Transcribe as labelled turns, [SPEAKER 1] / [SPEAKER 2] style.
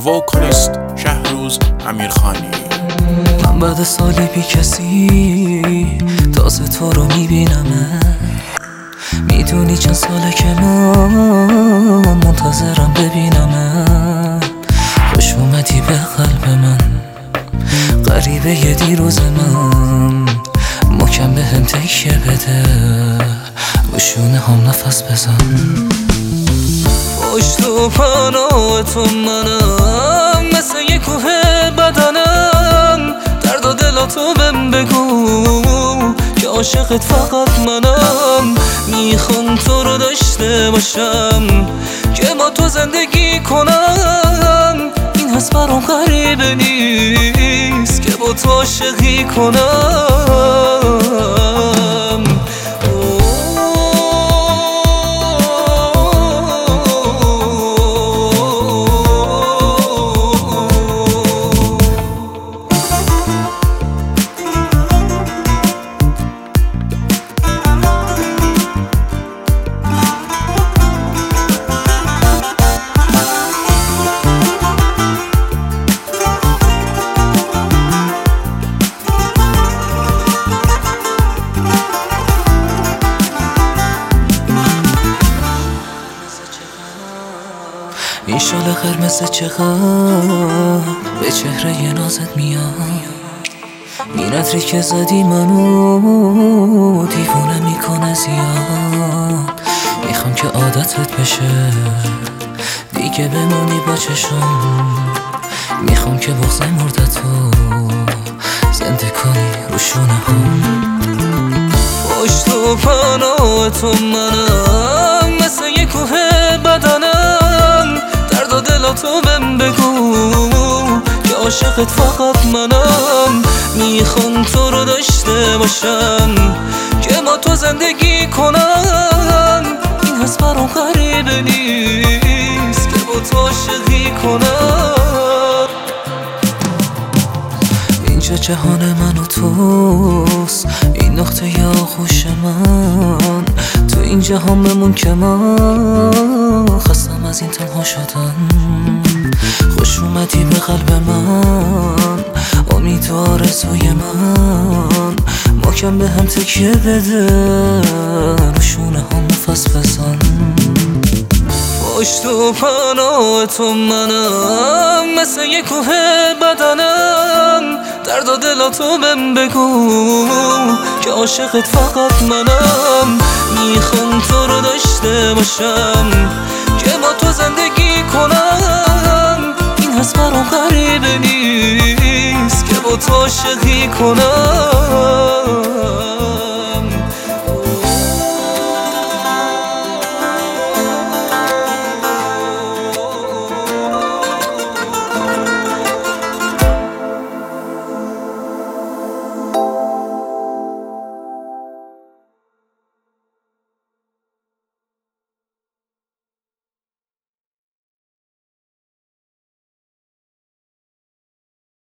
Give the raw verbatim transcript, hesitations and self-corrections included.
[SPEAKER 1] وکالیست شهروز امیرخانی.
[SPEAKER 2] من بعد سالی بی کسی تازه تو رو میبینم. میدونی چند ساله که من منتظرم ببینم. خوش اومدی به قلب من، غریبه ی دیروز من. محکم به هم تکیه بده، بشونه هم نفس بزن. پشت و پناه تو منم، مثل یه کوه بدنم. درد و دلاتو بهم بگو که عاشقت فقط منم. میخوام تو رو داشته باشم که با تو زندگی کنم. این حس برام غریبه نیست که با تو عاشقی کنم. این شال قرمز چقدر به چهره ی نازت میاد. این عطری که زدی منو دیوونه میکنه زیاد. میخوام که عادتت بشه دیگه بمونی با چشم. میخوام که بغض مردتو زنده کنی رو شونه هم. پشت و پناه تو منم، مثل یه کوه بدنم. درد و دلاتو بهم بگو که عاشقت فقط منم. میخوام تو رو داشته باشم که با تو زندگی کنم. این حس برام غریبه نیست که با تو عاشقی کنم. اینجا جهان من و توست، این نقطه ی آغوش من. تو این جهان بمون که من خستم از این تنها شدن. خوش اومدی به قلب من، امید و آرزوی من. محکم به هم تکیه بده، روشونه هم نفس بزن. پشت و پناه تو منم، مثل یه کوه بدنم. درد و دلاتو بهم بگو که عاشقت فقط منم. میخوام تو رو داشته باشم که با تو زندگی کنم. این حس برام غریبه نیست که با تو عاشقی کنم.